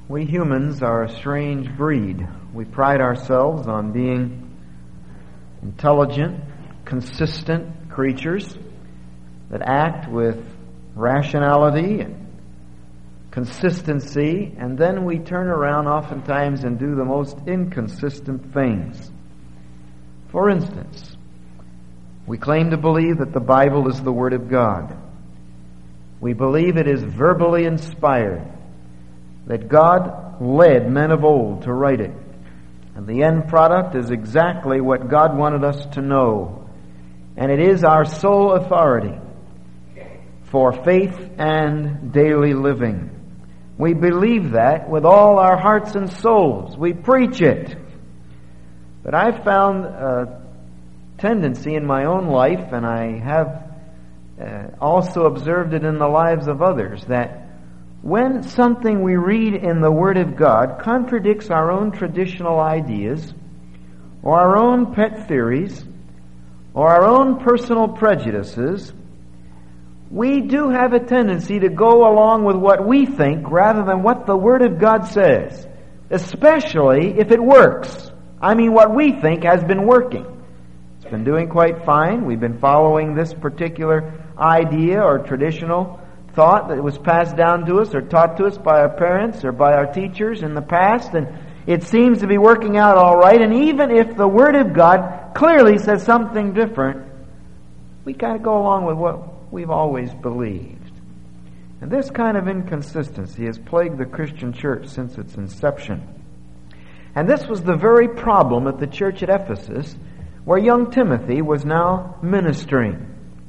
We humans are a strange breed. We pride ourselves on being intelligent, consistent creatures that act with rationality and consistency, and then we turn around oftentimes and do the most inconsistent things. For instance, we claim to believe that the Bible is the Word of God. We believe it is verbally inspired, that God led men of old to write it. And the end product is exactly what God wanted us to know. And it is our sole authority for faith and daily living. We believe that with all our hearts and souls. We preach it. But I've found a tendency in my own life, and I have also observed it in the lives of others, that when something we read in the Word of God contradicts our own traditional ideas, or our own pet theories, or our own personal prejudices, we do have a tendency to go along with what we think rather than what the Word of God says, especially if it works. I mean, what we think has been working. It's been doing quite fine. We've been following this particular idea or traditional thought that was passed down to us or taught to us by our parents or by our teachers in the past, and it seems to be working out all right. And even if the Word of God clearly says something different, we kind of go along with what we've always believed. And this kind of inconsistency has plagued the Christian church since its inception. And this was the very problem at the church at Ephesus, where young Timothy was now ministering.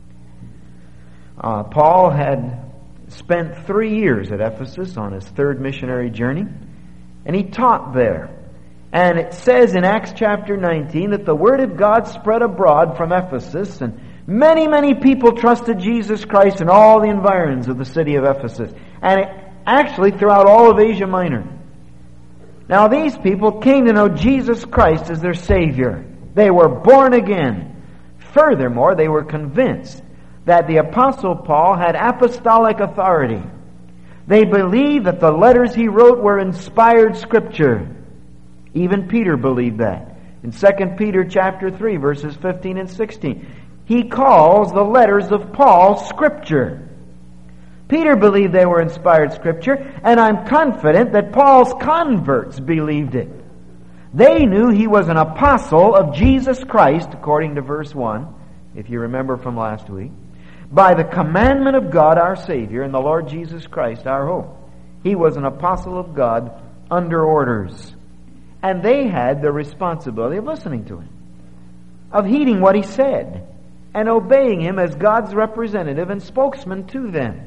Paul had spent 3 years at Ephesus on his third missionary journey, and he taught there. And it says in Acts chapter 19 that the Word of God spread abroad from Ephesus, and many, many people trusted Jesus Christ in all the environs of the city of Ephesus, and actually throughout all of Asia Minor. Now these people came to know Jesus Christ as their Savior. They were born again. Furthermore, they were convinced that the Apostle Paul had apostolic authority. They believed that the letters he wrote were inspired Scripture. Even Peter believed that. In 2 Peter chapter 3, verses 15 and 16, he calls the letters of Paul Scripture. Peter believed they were inspired Scripture, and I'm confident that Paul's converts believed it. They knew he was an apostle of Jesus Christ, according to verse 1, if you remember from last week, by the commandment of God our Savior and the Lord Jesus Christ our hope. He was an apostle of God under orders. And they had the responsibility of listening to him, of heeding what he said, and obeying him as God's representative and spokesman to them.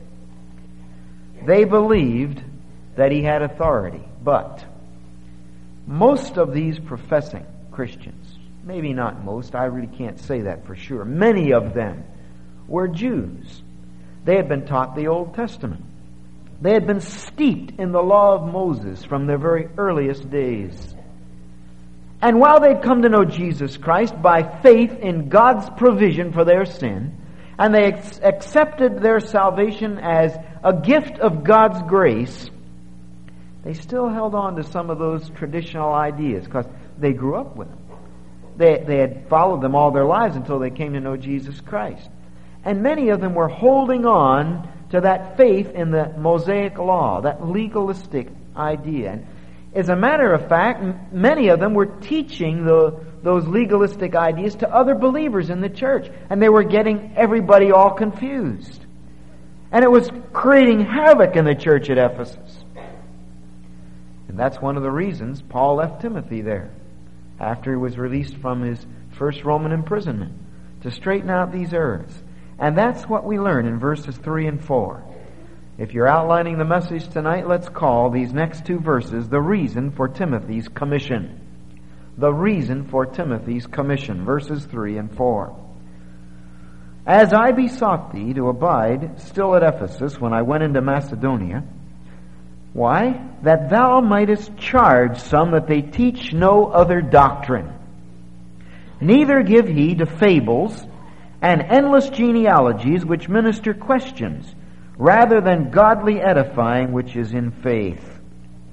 They believed that he had authority, but most of these professing Christians, maybe not most, I really can't say that for sure, many of them were Jews. They had been taught the Old Testament. They had been steeped in the law of Moses from their very earliest days. And while they'd come to know Jesus Christ by faith in God's provision for their sin, and they accepted their salvation as a gift of God's grace, they still held on to some of those traditional ideas because they grew up with them. They had followed them all their lives until they came to know Jesus Christ. And many of them were holding on to that faith in the Mosaic law, that legalistic idea. And as a matter of fact, many of them were teaching those legalistic ideas to other believers in the church. And they were getting everybody all confused. And it was creating havoc in the church at Ephesus. And that's one of the reasons Paul left Timothy there after he was released from his first Roman imprisonment, to straighten out these errors. And that's what we learn in verses 3 and 4. If you're outlining the message tonight, let's call these next two verses the reason for Timothy's commission. The reason for Timothy's commission, verses 3 and 4. As I besought thee to abide still at Ephesus when I went into Macedonia, why? That thou mightest charge some that they teach no other doctrine. Neither give heed to fables and endless genealogies which minister questions, rather than godly edifying which is in faith.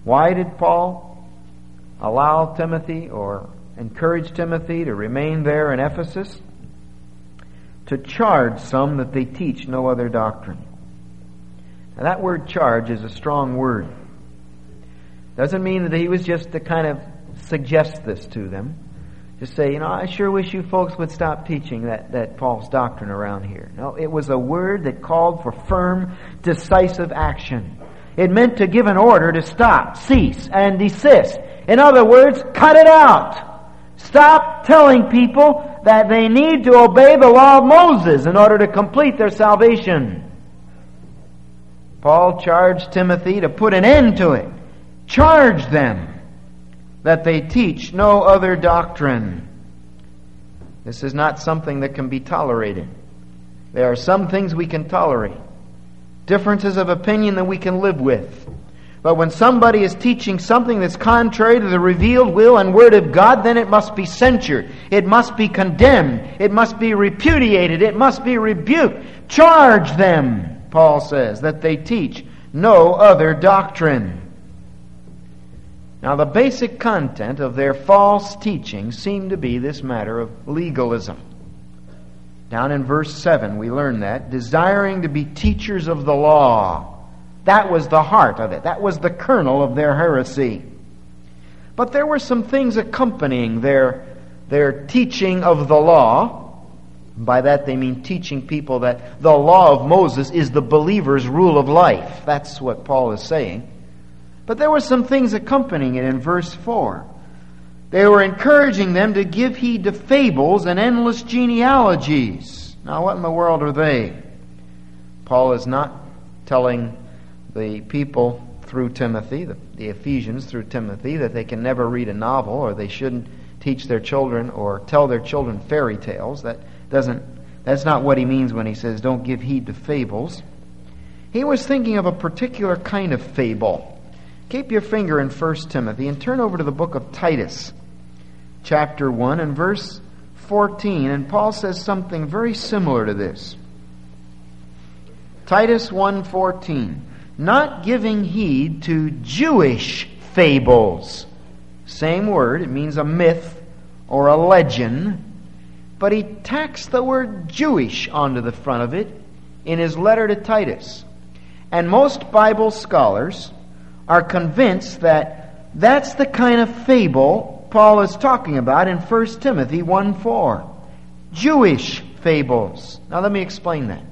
Why did Paul allow Timothy or encourage Timothy to remain there in Ephesus? To charge some that they teach no other doctrine. Now that word charge is a strong word. Doesn't mean that he was just to kind of suggest this to them. Just say, I sure wish you folks would stop teaching that false doctrine around here. No, it was a word that called for firm, decisive action. It meant to give an order to stop, cease, and desist. In other words, cut it out. Stop telling people that they need to obey the law of Moses in order to complete their salvation. Paul charged Timothy to put an end to it. Charge them that they teach no other doctrine. This is not something that can be tolerated. There are some things we can tolerate. Differences of opinion that we can live with. But when somebody is teaching something that's contrary to the revealed will and word of God, then it must be censured. It must be condemned. It must be repudiated. It must be rebuked. Charge them, Paul says, that they teach no other doctrine. Now, the basic content of their false teaching seemed to be this matter of legalism. Down in verse 7, we learn that, desiring to be teachers of the law. That was the heart of it. That was the kernel of their heresy. But there were some things accompanying their teaching of the law. By that they mean teaching people that the law of Moses is the believer's rule of life. That's what Paul is saying. But there were some things accompanying it in verse 4. They were encouraging them to give heed to fables and endless genealogies. Now, what in the world are they? Paul is not telling the people through Timothy, the Ephesians through Timothy, that they can never read a novel or they shouldn't teach their children or tell their children fairy tales. That's not what he means when he says don't give heed to fables. He was thinking of a particular kind of fable. Keep your finger in 1 Timothy and turn over to the book of Titus, chapter 1 and verse 14. And Paul says something very similar to this. Titus 1:14. Not giving heed to Jewish fables. Same word, it means a myth or a legend. But he tacks the word Jewish onto the front of it in his letter to Titus. And most Bible scholars are convinced that that's the kind of fable Paul is talking about in 1 Timothy 1:4. Jewish fables. Now let me explain that.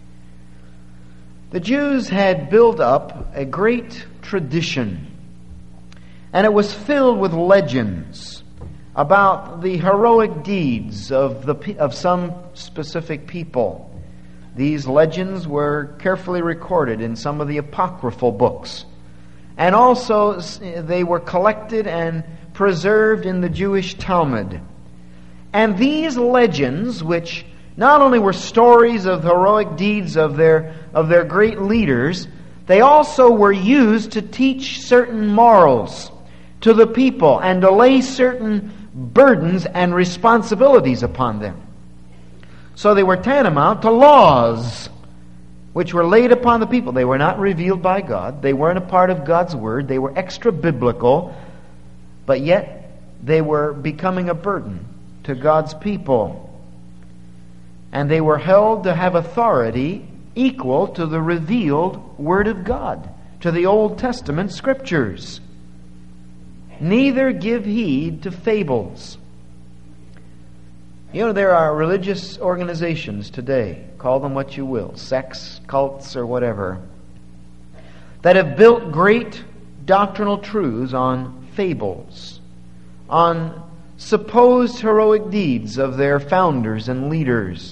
The Jews had built up a great tradition, and it was filled with legends about the heroic deeds of some specific people. These legends were carefully recorded in some of the apocryphal books. And also they were collected and preserved in the Jewish Talmud. And these legends, which not only were stories of heroic deeds of their great leaders, they also were used to teach certain morals to the people and to lay certain burdens and responsibilities upon them. So they were tantamount to laws which were laid upon the people. They were not revealed by God. They weren't a part of God's Word. They were extra-biblical. But yet, they were becoming a burden to God's people. And they were held to have authority equal to the revealed Word of God, to the Old Testament Scriptures. Neither give heed to fables. You know, there are religious organizations today, call them what you will, sects, cults, or whatever, that have built great doctrinal truths on fables, on supposed heroic deeds of their founders and leaders,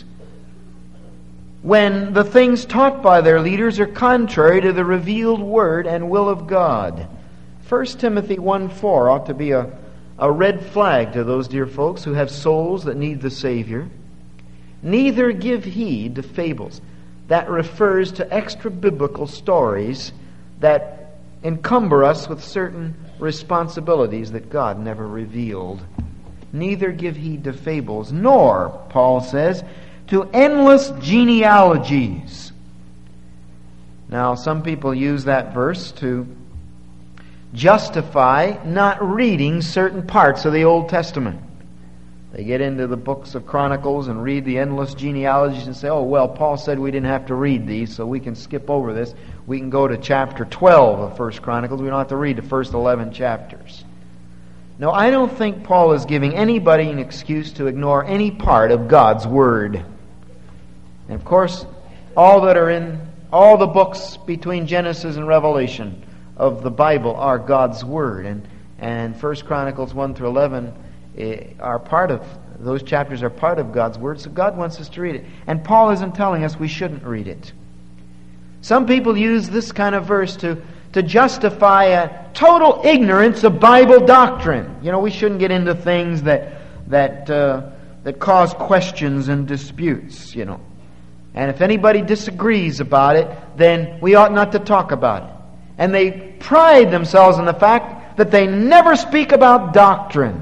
when the things taught by their leaders are contrary to the revealed Word and will of God. 1 Timothy 1:4 ought to be a red flag to those dear folks who have souls that need the Savior. Neither give heed to fables. That refers to extra-biblical stories that encumber us with certain responsibilities that God never revealed. Neither give heed to fables, nor, Paul says, to endless genealogies. Now, some people use that verse to justify not reading certain parts of the Old Testament. They get into the books of Chronicles and read the endless genealogies and say, oh, well, Paul said we didn't have to read these, so we can skip over this. We can go to chapter 12 of 1 Chronicles. We don't have to read the first 11 chapters. No, I don't think Paul is giving anybody an excuse to ignore any part of God's Word. And of course, all the books between Genesis and Revelation of the Bible are God's Word. And 1 Chronicles 1 through 11 are part of, those chapters are part of God's Word, so God wants us to read it. And Paul isn't telling us we shouldn't read it. Some people use this kind of verse to justify a total ignorance of Bible doctrine. You know, we shouldn't get into things that cause questions and disputes, you know. And if anybody disagrees about it, then we ought not to talk about it. And they pride themselves in the fact that they never speak about doctrine.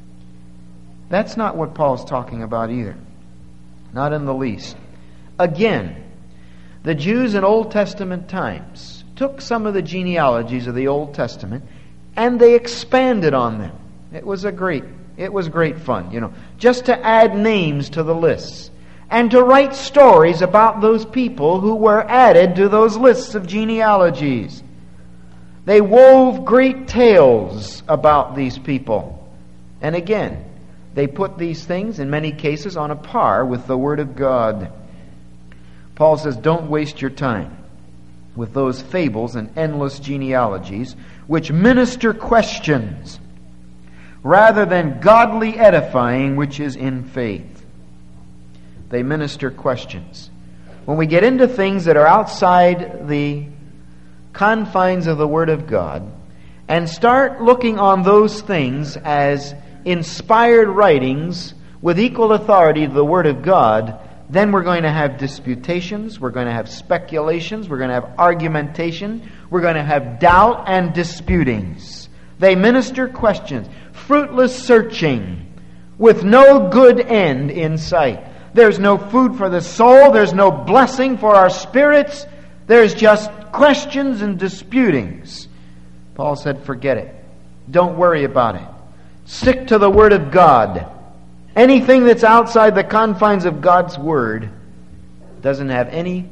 That's not what Paul's talking about either. Not in the least. Again, the Jews in Old Testament times took some of the genealogies of the Old Testament and they expanded on them. It was great fun, you know, just to add names to the lists and to write stories about those people who were added to those lists of genealogies. They wove great tales about these people. And again, they put these things, in many cases, on a par with the Word of God. Paul says, don't waste your time with those fables and endless genealogies which minister questions rather than godly edifying which is in faith. They minister questions. When we get into things that are outside the confines of the Word of God and start looking on those things as inspired writings with equal authority to the Word of God, then we're going to have disputations, we're going to have speculations, we're going to have argumentation, we're going to have doubt and disputings. They minister questions, fruitless searching, with no good end in sight. There's no food for the soul, there's no blessing for our spirits, there's just questions and disputings. Paul said, forget it. Don't worry about it. Stick to the Word of God. Anything that's outside the confines of God's Word doesn't have any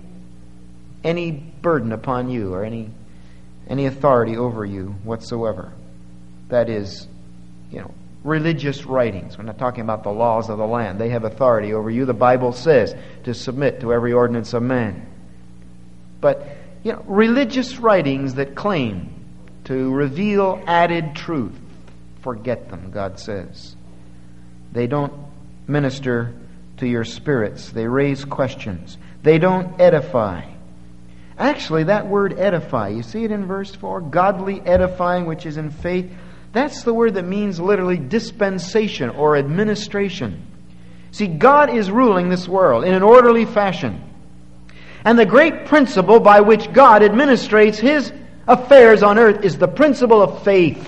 burden upon you or any authority over you whatsoever. That is, you know, religious writings. We're not talking about the laws of the land. They have authority over you. The Bible says to submit to every ordinance of man. But, you know, religious writings that claim to reveal added truth, forget them, God says. They don't minister to your spirits. They raise questions. They don't edify. Actually, that word edify, you see it in verse 4? Godly edifying, which is in faith. That's the word that means literally dispensation or administration. See, God is ruling this world in an orderly fashion. And the great principle by which God administrates His affairs on earth is the principle of faith.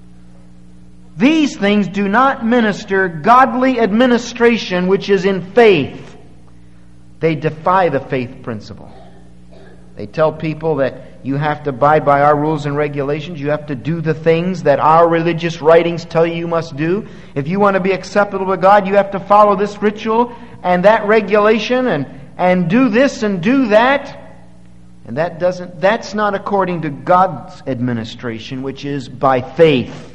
These things do not minister godly administration which is in faith. They defy the faith principle. They tell people that you have to abide by our rules and regulations. You have to do the things that our religious writings tell you must do. If you want to be acceptable to God, you have to follow this ritual and that regulation and do this and do that. And that's not according to God's administration, which is by faith.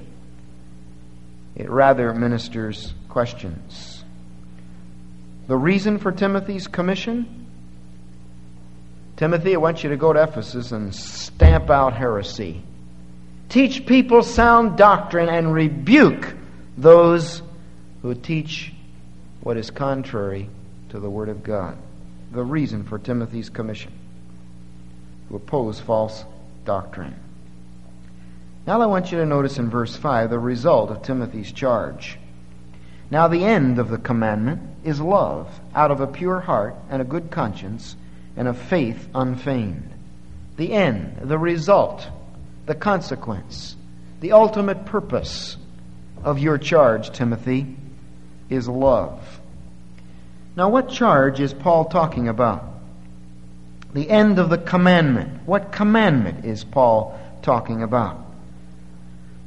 It rather ministers questions. The reason for Timothy's commission? Timothy, I want you to go to Ephesus and stamp out heresy. Teach people sound doctrine and rebuke those who teach what is contrary to the Word of God. The reason for Timothy's commission: to oppose false doctrine. Now I want you to notice in verse 5 the result of Timothy's charge. Now the end of the commandment is love, out of a pure heart and a good conscience, and of faith unfeigned. The end, the result, the consequence, the ultimate purpose of your charge, Timothy, is love. Now what charge is Paul talking about? The end of the commandment. What commandment is Paul talking about?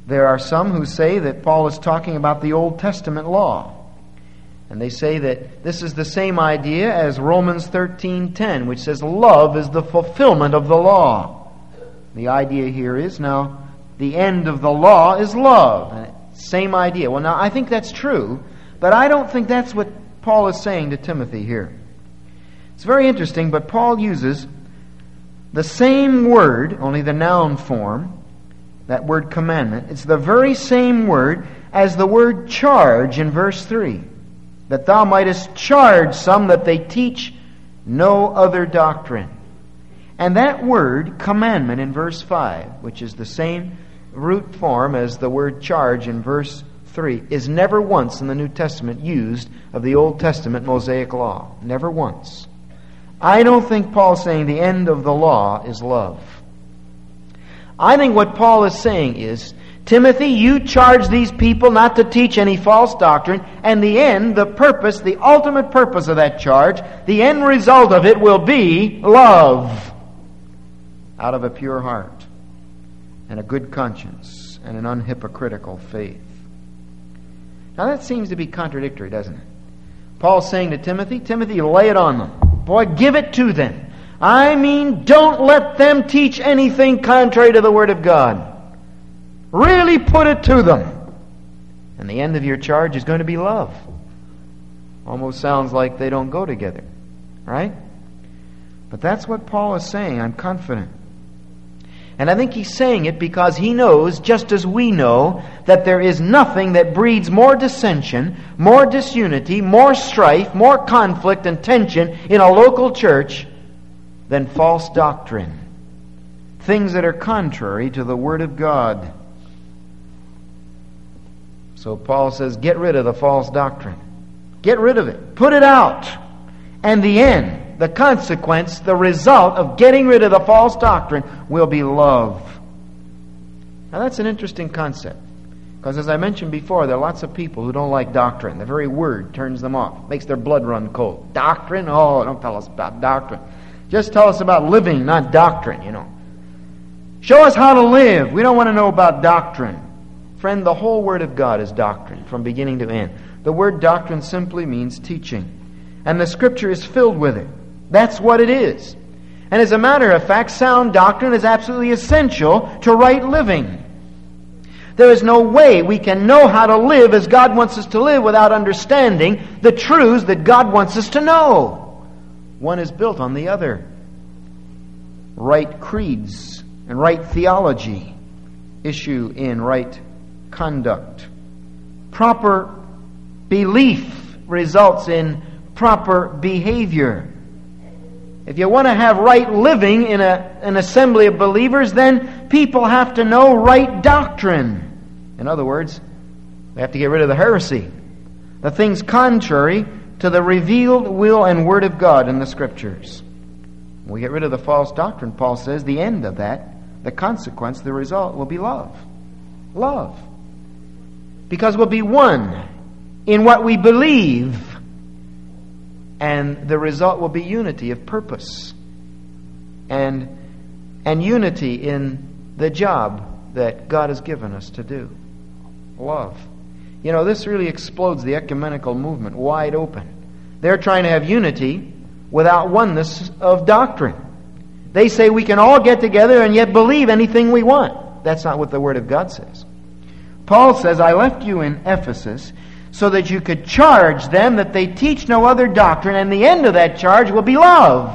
There are some who say that Paul is talking about the Old Testament law. And they say that this is the same idea as Romans 13:10, which says love is the fulfillment of the law. The idea here is now the end of the law is love. And same idea. Well, now I think that's true, but I don't think that's what Paul is saying to Timothy here. It's very interesting, but Paul uses the same word, only the noun form, that word commandment. It's the very same word as the word charge in verse 3. That thou mightest charge some that they teach no other doctrine. And that word, commandment, in verse 5, which is the same root form as the word charge in verse 3, is never once in the New Testament used of the Old Testament Mosaic law. Never once. I don't think Paul's saying the end of the law is love. I think what Paul is saying is, Timothy, you charge these people not to teach any false doctrine, and the end, the purpose, the ultimate purpose of that charge, the end result of it will be love out of a pure heart and a good conscience and an unhypocritical faith. Now that seems to be contradictory, doesn't it? Paul's saying to Timothy, Timothy, lay it on them. Boy, give it to them. I mean, don't let them teach anything contrary to the Word of God. Really put it to them. And the end of your charge is going to be love. Almost sounds like they don't go together. Right? But that's what Paul is saying, I'm confident. And I think he's saying it because he knows, just as we know, that there is nothing that breeds more dissension, more disunity, more strife, more conflict and tension in a local church than false doctrine. Things that are contrary to the Word of God. So Paul says, get rid of the false doctrine. Get rid of it. Put it out. And the end, the consequence, the result of getting rid of the false doctrine will be love. Now that's an interesting concept. Because as I mentioned before, there are lots of people who don't like doctrine. The very word turns them off. Makes their blood run cold. Doctrine? Oh, don't tell us about doctrine. Just tell us about living, not doctrine, Show us how to live. We don't want to know about doctrine. Friend, the whole Word of God is doctrine from beginning to end. The word doctrine simply means teaching. And the Scripture is filled with it. That's what it is. And as a matter of fact, sound doctrine is absolutely essential to right living. There is no way we can know how to live as God wants us to live without understanding the truths that God wants us to know. One is built on the other. Right creeds and right theology issue in right conduct. Proper belief results in proper behavior. If you want to have right living in an assembly of believers, then people have to know right doctrine. In other words, they have to get rid of the heresy, the things contrary to the revealed will and Word of God in the Scriptures. When we get rid of the false doctrine, Paul says, the end of that, the consequence, the result will be love. Love. Because we'll be one in what we believe, and the result will be unity of purpose and unity in the job that God has given us to do. Love. This really explodes the ecumenical movement wide open. They're trying to have unity without oneness of doctrine. They say we can all get together and yet believe anything we want. That's not what the Word of God says. Paul says, I left you in Ephesus so that you could charge them that they teach no other doctrine, and the end of that charge will be love.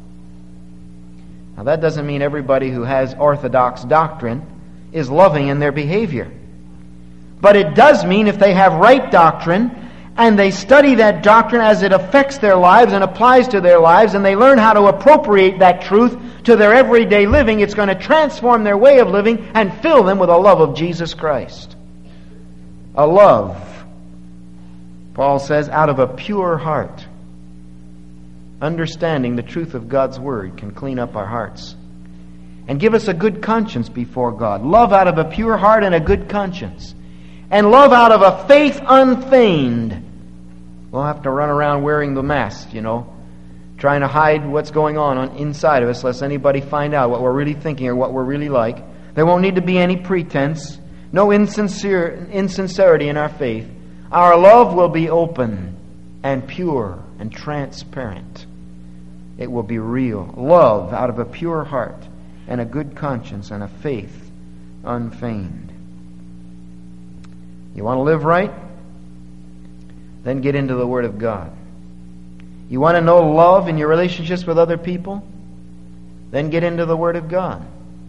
Now that doesn't mean everybody who has orthodox doctrine is loving in their behavior. But it does mean if they have right doctrine and they study that doctrine as it affects their lives and applies to their lives, and they learn how to appropriate that truth to their everyday living, it's going to transform their way of living and fill them with a love of Jesus Christ. A love, Paul says, out of a pure heart. Understanding the truth of God's Word can clean up our hearts and give us a good conscience before God. Love out of a pure heart and a good conscience. And love out of a faith unfeigned. We'll have to run around wearing the mask, trying to hide what's going on inside of us, lest anybody find out what we're really thinking or what we're really like. There won't need to be any pretense. no insincerity in our faith, our love will be open and pure and transparent. It will be real. Love out of a pure heart and a good conscience and a faith unfeigned. You want to live right? Then get into the Word of God. You want to know love in your relationships with other people? Then get into the Word of God.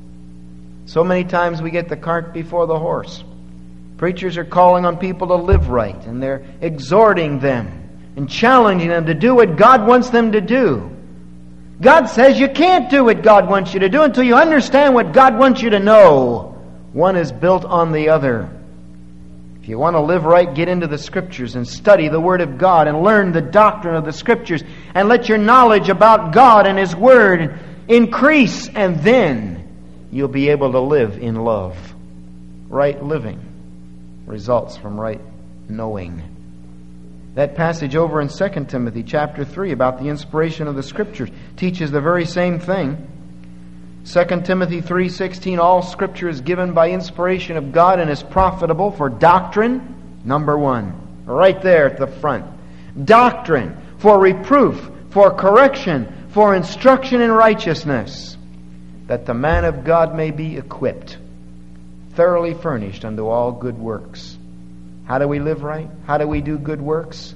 So many times we get the cart before the horse. Preachers are calling on people to live right, and they're exhorting them and challenging them to do what God wants them to do. God says you can't do what God wants you to do until you understand what God wants you to know. One is built on the other. If you want to live right, get into the Scriptures and study the Word of God and learn the doctrine of the Scriptures and let your knowledge about God and His Word increase, and then you'll be able to live in love. Right living results from right knowing. That passage over in 2 Timothy chapter 3 about the inspiration of the Scriptures teaches the very same thing. 2 Timothy 3:16, all Scripture is given by inspiration of God and is profitable for doctrine, number one, right there at the front. Doctrine, for reproof, for correction, for instruction in righteousness, that the man of God may be equipped, thoroughly furnished unto all good works. How do we live right? How do we do good works?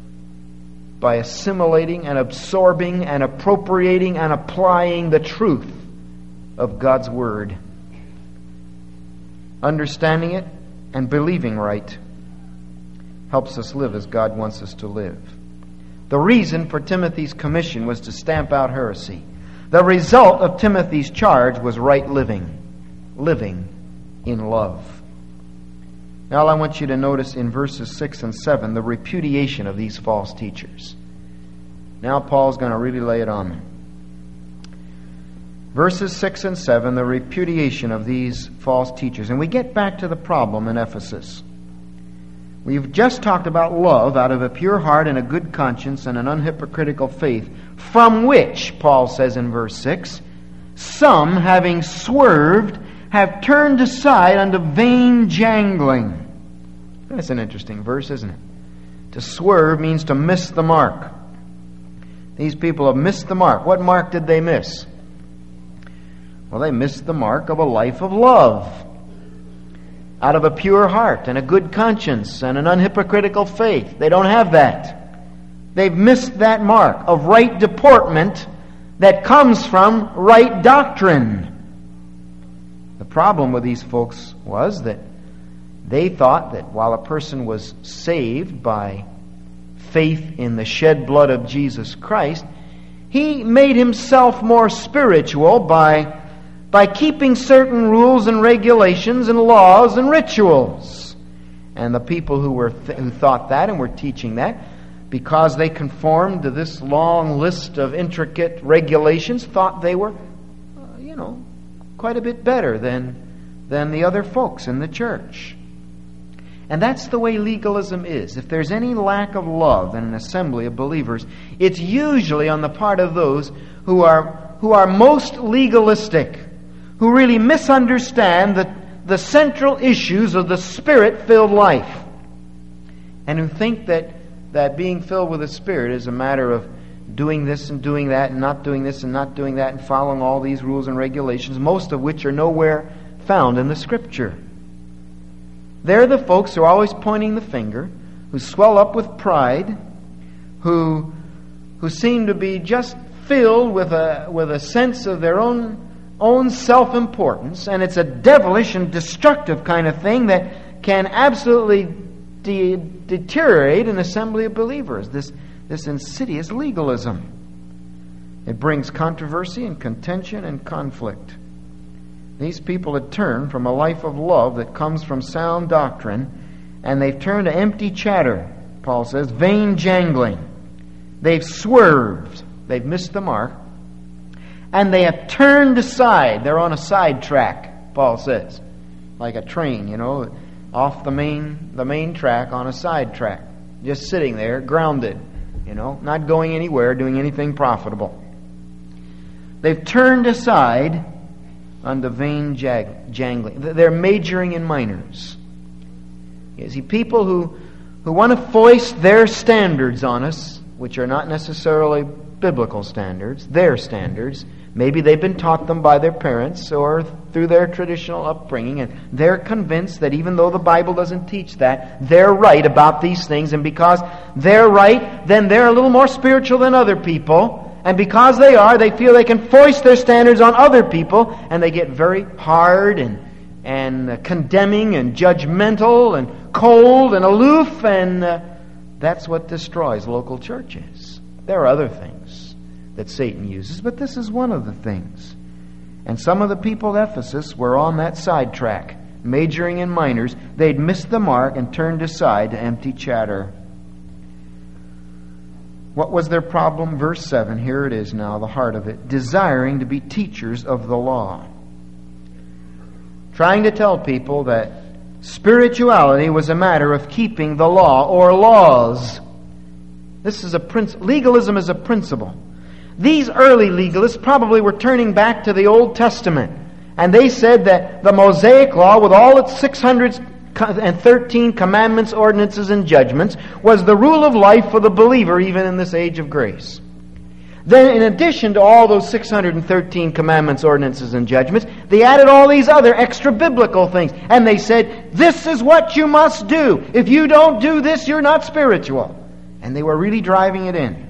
By assimilating and absorbing and appropriating and applying the truth of God's Word. Understanding it and believing right helps us live as God wants us to live. The reason for Timothy's commission was to stamp out heresy. The result of Timothy's charge was right living. Living in love. Now I want you to notice in verses 6 and 7 the repudiation of these false teachers. Now Paul's going to really lay it on them. Verses 6 and 7, the repudiation of these false teachers. And we get back to the problem in Ephesus. We've just talked about love out of a pure heart and a good conscience and an unhypocritical faith, from which, Paul says in verse 6, some, having swerved, have turned aside unto vain jangling. That's an interesting verse, isn't it? To swerve means to miss the mark. These people have missed the mark. What mark did they miss? Well, they missed the mark of a life of love, out of a pure heart and a good conscience and an unhypocritical faith. They don't have that. They've missed that mark of right deportment that comes from right doctrine. The problem with these folks was that they thought that while a person was saved by faith in the shed blood of Jesus Christ, he made himself more spiritual by keeping certain rules and regulations and laws and rituals. And the people who thought that and were teaching that, because they conformed to this long list of intricate regulations, thought they were, quite a bit better than the other folks in the church. And that's the way legalism is. If there's any lack of love in an assembly of believers, it's usually on the part of those who are most legalistic, who really misunderstand the central issues of the Spirit-filled life, and who think that being filled with the Spirit is a matter of doing this and doing that and not doing this and not doing that and following all these rules and regulations, most of which are nowhere found in the Scripture. They're the folks who are always pointing the finger, who swell up with pride, who seem to be just filled with a sense of their own self-importance, and it's a devilish and destructive kind of thing that can absolutely deteriorate an assembly of believers, this insidious legalism. It brings controversy and contention and conflict. These people had turned from a life of love that comes from sound doctrine, and they've turned to empty chatter, Paul says, vain jangling. They've swerved. They've missed the mark. And they have turned aside. They're on a side track, Paul says. Like a train, off the main track on a side track. Just sitting there, grounded, not going anywhere, doing anything profitable. They've turned aside unto vain jangling. They're majoring in minors. You see, people who want to foist their standards on us, which are not necessarily biblical standards, their standards. Maybe they've been taught them by their parents or through their traditional upbringing, and they're convinced that even though the Bible doesn't teach that, they're right about these things, and because they're right, then they're a little more spiritual than other people, and because they are, they feel they can foist their standards on other people, and they get very hard and condemning and judgmental and cold and aloof, and that's what destroys local churches. There are other things that Satan uses, but this is one of the things. And some of the people at Ephesus were on that sidetrack, majoring in minors. They'd missed the mark and turned aside to empty chatter. What was their problem? Verse 7, here it is now, the heart of it. Desiring to be teachers of the law. Trying to tell people that spirituality was a matter of keeping the law or laws. This is legalism is a principle. These early legalists probably were turning back to the Old Testament, and they said that the Mosaic Law, with all its 613 commandments, ordinances, and judgments, was the rule of life for the believer even in this age of grace. Then, in addition to all those 613 commandments, ordinances, and judgments, they added all these other extra-biblical things. And they said, this is what you must do. If you don't do this, you're not spiritual. And they were really driving it in.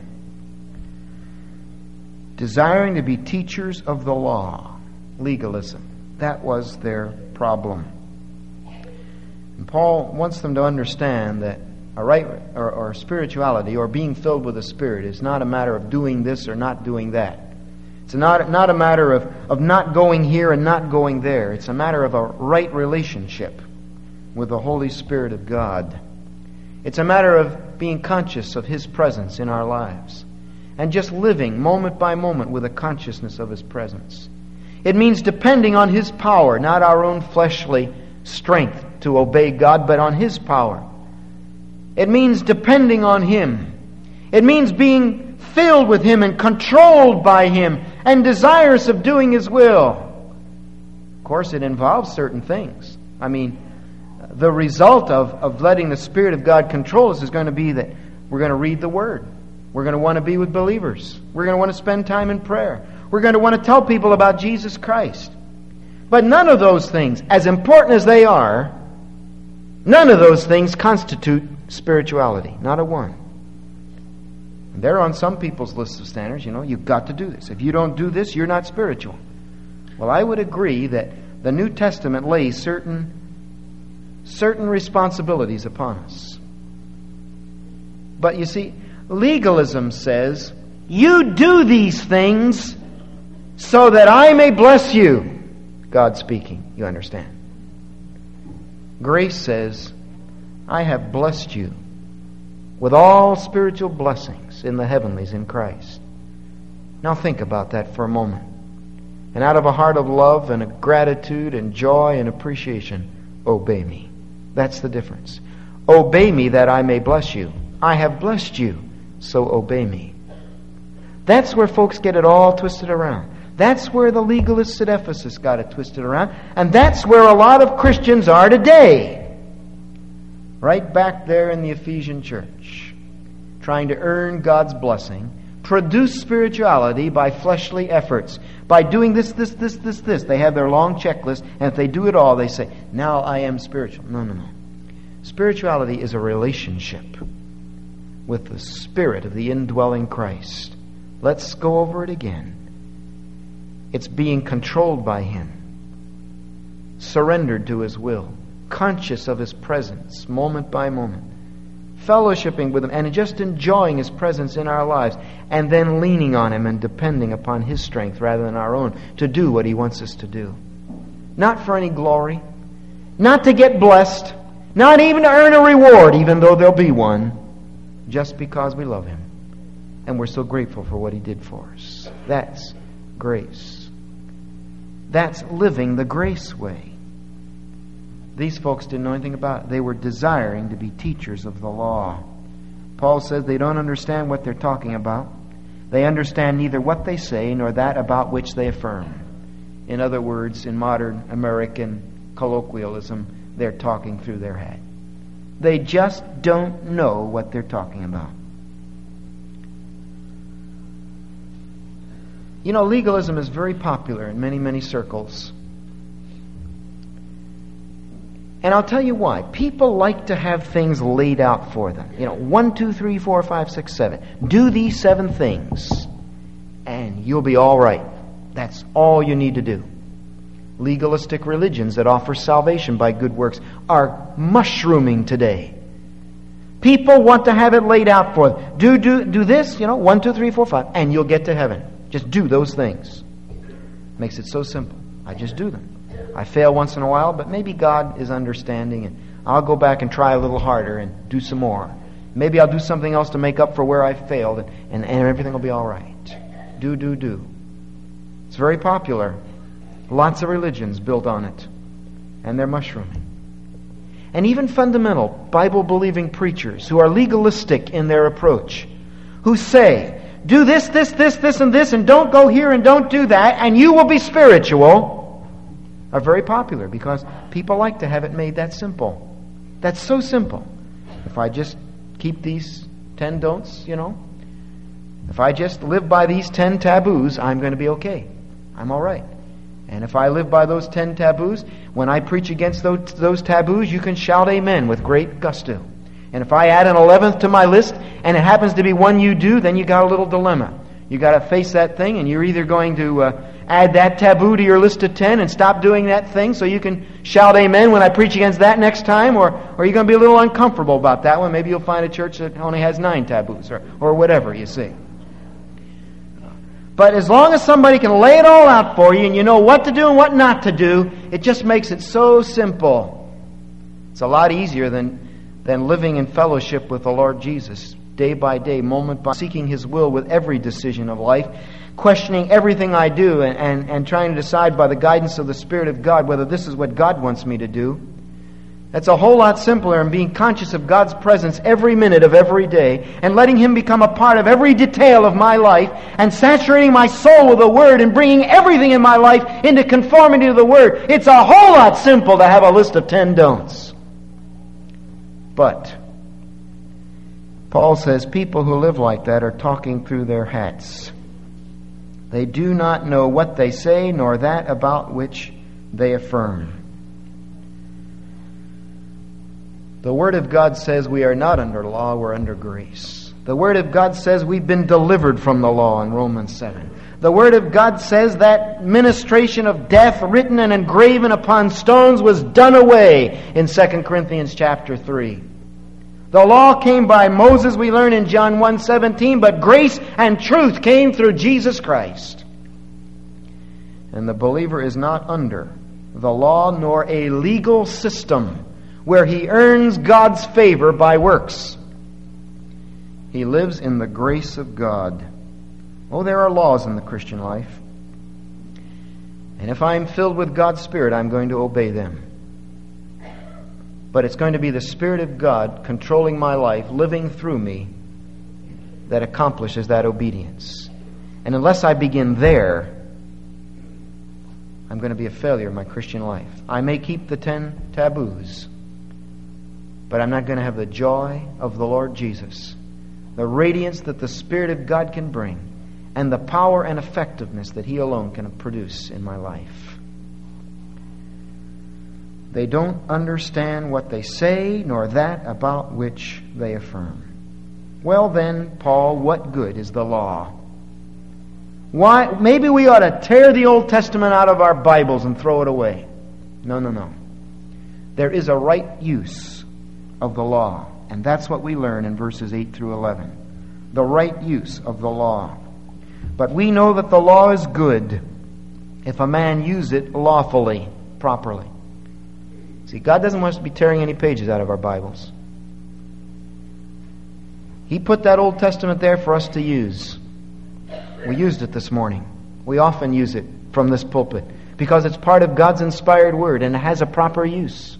Desiring to be teachers of the law. Legalism. That was their problem. And Paul wants them to understand that a right or spirituality or being filled with the Spirit is not a matter of doing this or not doing that. It's not a matter of not going here and not going there. It's a matter of a right relationship with the Holy Spirit of God. It's a matter of being conscious of His presence in our lives and just living moment by moment with a consciousness of His presence. It means depending on His power, not our own fleshly strength to obey God, but on His power. It means depending on Him. It means being filled with Him and controlled by Him and desirous of doing His will. Of course, it involves certain things. I mean, the result of letting the Spirit of God control us is going to be that we're going to read the Word. We're going to want to be with believers. We're going to want to spend time in prayer. We're going to want to tell people about Jesus Christ. But none of those things, as important as they are, none of those things constitute spirituality. Not a one. And they're on some people's list of standards. You've got to do this. If you don't do this, you're not spiritual. Well, I would agree that the New Testament lays certain responsibilities upon us. But you see, legalism says, you do these things so that I may bless you. God speaking, you understand. Grace says, I have blessed you with all spiritual blessings in the heavenlies in Christ. Now think about that for a moment. And out of a heart of love and of gratitude and joy and appreciation, obey me. That's the difference. Obey me that I may bless you. I have blessed you, so obey me. That's where folks get it all twisted around. That's where the legalists at Ephesus got it twisted around. And that's where a lot of Christians are today. Right back there in the Ephesian church. Trying to earn God's blessing. Produce spirituality by fleshly efforts. By doing this. They have their long checklist. And if they do it all, they say, now I am spiritual. No. Spirituality is a relationship with the Spirit of the indwelling Christ. Let's go over it again. It's being controlled by Him, surrendered to His will, conscious of His presence, moment by moment, fellowshipping with Him, and just enjoying His presence in our lives, and then leaning on Him and depending upon His strength rather than our own to do what He wants us to do. Not for any glory, not to get blessed, not even to earn a reward, even though there'll be one, just because we love Him. And we're so grateful for what He did for us. That's grace. That's living the grace way. These folks didn't know anything about it. They were desiring to be teachers of the law. Paul says they don't understand what they're talking about. They understand neither what they say nor that about which they affirm. In other words, in modern American colloquialism, they're talking through their head. They just don't know what they're talking about. You know, legalism is very popular in many, many circles. And I'll tell you why. People like to have things laid out for them. 1, 2, 3, 4, 5, 6, 7. Do these 7 things, and you'll be all right. That's all you need to do. Legalistic religions that offer salvation by good works are mushrooming today. People want to have it laid out for them. Do this, 1, 2, 3, 4, 5, and you'll get to heaven. Just do those things. Makes it so simple. I just do them. I fail once in a while, but maybe God is understanding, and I'll go back and try a little harder and do some more. Maybe I'll do something else to make up for where I failed, and everything will be all right. Do. It's very popular. Lots of religions built on it, and they're mushrooming. And even fundamental, Bible-believing preachers who are legalistic in their approach, who say, do this, and this, and don't go here and don't do that, and you will be spiritual, are very popular because people like to have it made that simple. That's so simple. If I just keep these 10 don'ts, if I just live by these 10 taboos, I'm going to be okay. I'm all right. And if I live by those 10 taboos, when I preach against those taboos, you can shout amen with great gusto. And if I add an 11th to my list, and it happens to be one you do, then you got a little dilemma. You got to face that thing, and you're either going to add that taboo to your list of 10 and stop doing that thing so you can shout amen when I preach against that next time, or you're going to be a little uncomfortable about that one. Maybe you'll find a church that only has 9 taboos, or whatever, you see. But as long as somebody can lay it all out for you, and you know what to do and what not to do, it just makes it so simple. It's a lot easier than living in fellowship with the Lord Jesus, day by day, moment by moment, seeking His will with every decision of life, questioning everything I do, and trying to decide by the guidance of the Spirit of God whether this is what God wants me to do. That's a whole lot simpler than being conscious of God's presence every minute of every day, and letting Him become a part of every detail of my life, and saturating my soul with the Word, and bringing everything in my life into conformity to the Word. It's a whole lot simple to have a list of 10 don'ts. But Paul says people who live like that are talking through their hats. They do not know what they say, nor that about which they affirm. The Word of God says we are not under law, we're under grace. The Word of God says we've been delivered from the law in Romans 7. The Word of God says that ministration of death written and engraven upon stones was done away in 2 Corinthians chapter 3. The law came by Moses, we learn in John 1:17, but grace and truth came through Jesus Christ. And the believer is not under the law nor a legal system where he earns God's favor by works. He lives in the grace of God. Oh, there are laws in the Christian life. And if I'm filled with God's Spirit, I'm going to obey them. But it's going to be the Spirit of God controlling my life, living through me, that accomplishes that obedience. And unless I begin there, I'm going to be a failure in my Christian life. I may keep the 10 taboos, but I'm not going to have the joy of the Lord Jesus, the radiance that the Spirit of God can bring, and the power and effectiveness that He alone can produce in my life. They don't understand what they say, nor that about which they affirm. Well then, Paul, what good is the law? Why? Maybe we ought to tear the Old Testament out of our Bibles and throw it away. No. There is a right use of the law, and that's what we learn in verses 8 through 11. The right use of the law. But we know that the law is good if a man use it lawfully, properly. See, God doesn't want us to be tearing any pages out of our Bibles. He put that Old Testament there for us to use. We used it this morning. We often use it from this pulpit because it's part of God's inspired Word and it has a proper use.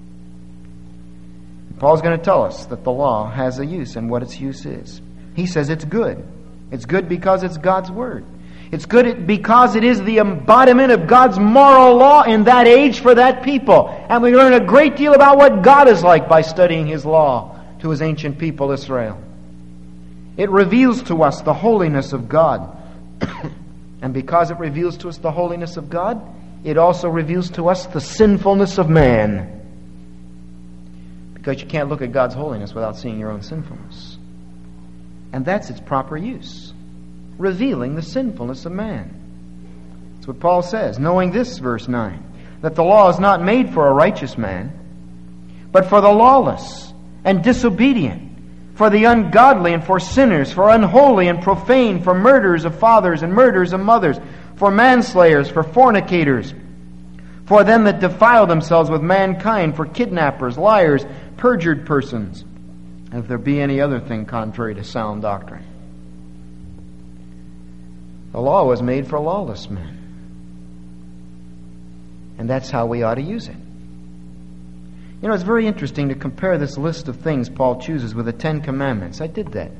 Paul's going to tell us that the law has a use and what its use is. He says it's good. It's good because it's God's Word. It's good because it is the embodiment of God's moral law in that age for that people. And we learn a great deal about what God is like by studying His law to His ancient people, Israel. It reveals to us the holiness of God. And because it reveals to us the holiness of God, it also reveals to us the sinfulness of man. Because you can't look at God's holiness without seeing your own sinfulness. And that's its proper use. Revealing the sinfulness of man. That's what Paul says. Knowing this, verse 9, that the law is not made for a righteous man, but for the lawless and disobedient, for the ungodly and for sinners, for unholy and profane, for murderers of fathers and murderers of mothers, for manslayers, for fornicators, for them that defile themselves with mankind, for kidnappers, liars, perjured persons, if there be any other thing contrary to sound doctrine. The law was made for lawless men. And that's how we ought to use it. You know, it's very interesting to compare this list of things Paul chooses with the Ten Commandments. I did that.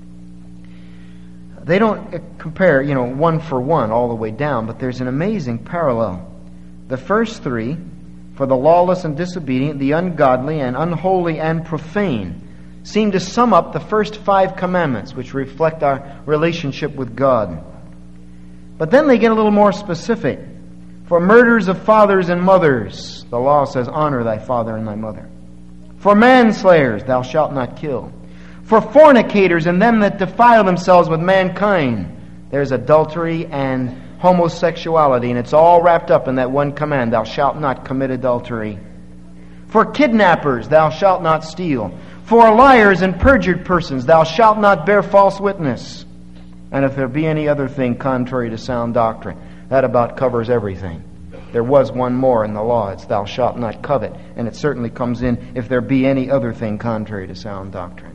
They don't compare, one for one all the way down, but there's an amazing parallel. The first three, for the lawless and disobedient, the ungodly and unholy and profane, seem to sum up the first 5 commandments, which reflect our relationship with God. But then they get a little more specific. For murderers of fathers and mothers, the law says, honor thy father and thy mother. For manslayers, thou shalt not kill. For fornicators and them that defile themselves with mankind, there's adultery and homosexuality, and it's all wrapped up in that one command, thou shalt not commit adultery. For kidnappers, thou shalt not steal. For liars and perjured persons, thou shalt not bear false witness. And if there be any other thing contrary to sound doctrine, that about covers everything. There was one more in the law. It's thou shalt not covet. And it certainly comes in if there be any other thing contrary to sound doctrine.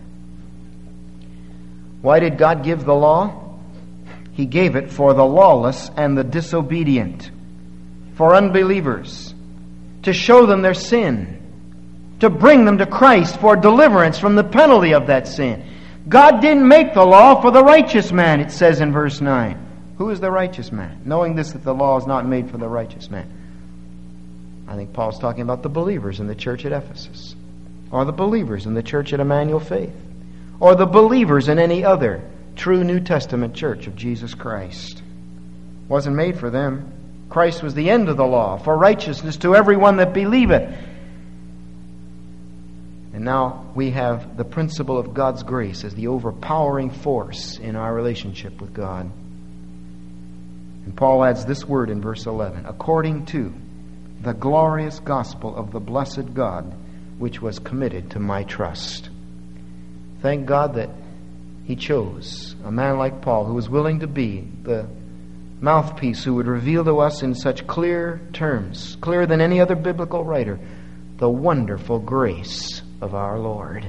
Why did God give the law? He gave it for the lawless and the disobedient, for unbelievers, to show them their sin, to bring them to Christ for deliverance from the penalty of that sin. God didn't make the law for the righteous man, it says in verse 9. Who is the righteous man? Knowing this, that the law is not made for the righteous man. I think Paul's talking about the believers in the church at Ephesus, or the believers in the church at Emmanuel Faith, or the believers in any other true New Testament church of Jesus Christ. It wasn't made for them. Christ was the end of the law, for righteousness to everyone that believeth. And now we have the principle of God's grace as the overpowering force in our relationship with God. And Paul adds this word in verse 11, according to the glorious gospel of the blessed God, which was committed to my trust. Thank God that He chose a man like Paul, who was willing to be the mouthpiece who would reveal to us in such clear terms, clearer than any other biblical writer, the wonderful grace of our Lord.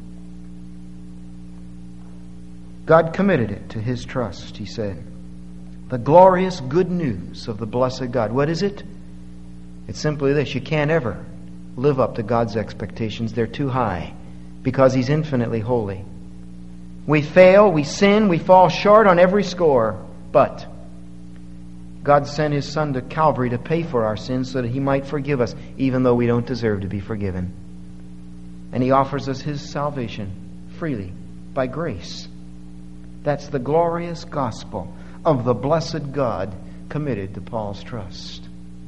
God committed it to His trust, he said. The glorious good news of the blessed God. What is it? It's simply this. You can't ever live up to God's expectations. They're too high because He's infinitely holy. We fail, we sin, we fall short on every score. But God sent His Son to Calvary to pay for our sins so that He might forgive us, even though we don't deserve to be forgiven. And He offers us His salvation freely by grace. That's the glorious gospel of the blessed God committed to Paul's trust.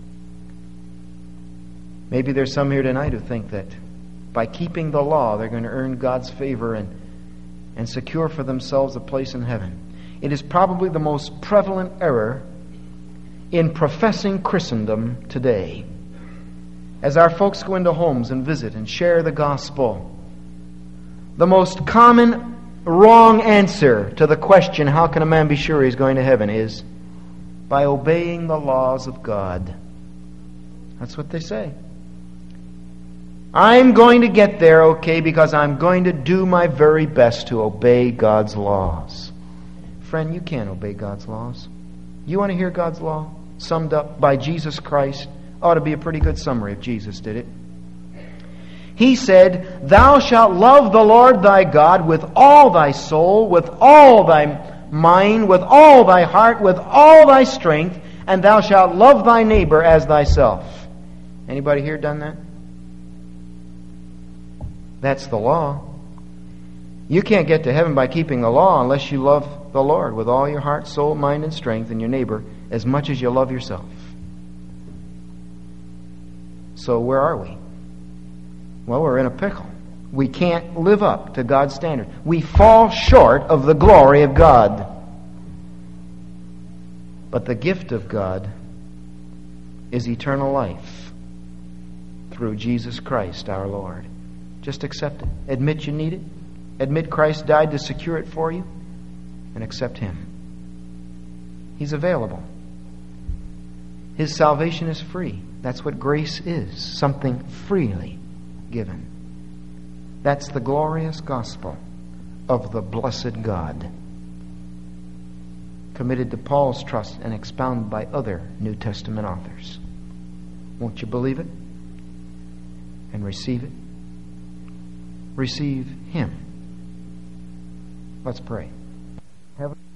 Maybe there's some here tonight who think that by keeping the law they're going to earn God's favor and secure for themselves a place in heaven. It is probably the most prevalent error in professing Christendom today. As our folks go into homes and visit and share the gospel, the most common wrong answer to the question, how can a man be sure he's going to heaven, is by obeying the laws of God. That's what they say. I'm going to get there, okay, because I'm going to do my very best to obey God's laws. Friend, you can't obey God's laws. You want to hear God's law summed up by Jesus Christ? Ought to be a pretty good summary if Jesus did it. He said, thou shalt love the Lord thy God with all thy soul, with all thy mind, with all thy heart, with all thy strength, and thou shalt love thy neighbor as thyself. Anybody here done that? That's the law. You can't get to heaven by keeping the law unless you love the Lord with all your heart, soul, mind, and strength, and your neighbor as much as you love yourself. So where are we? Well, we're in a pickle. We can't live up to God's standard. We fall short of the glory of God. But the gift of God is eternal life through Jesus Christ our Lord. Just accept it. Admit you need it. Admit Christ died to secure it for you. And accept Him. He's available. His salvation is free. That's what grace is. Something freely given. That's the glorious gospel of the blessed God, committed to Paul's trust and expounded by other New Testament authors. Won't you believe it and receive it? Receive Him. Let's pray. Heaven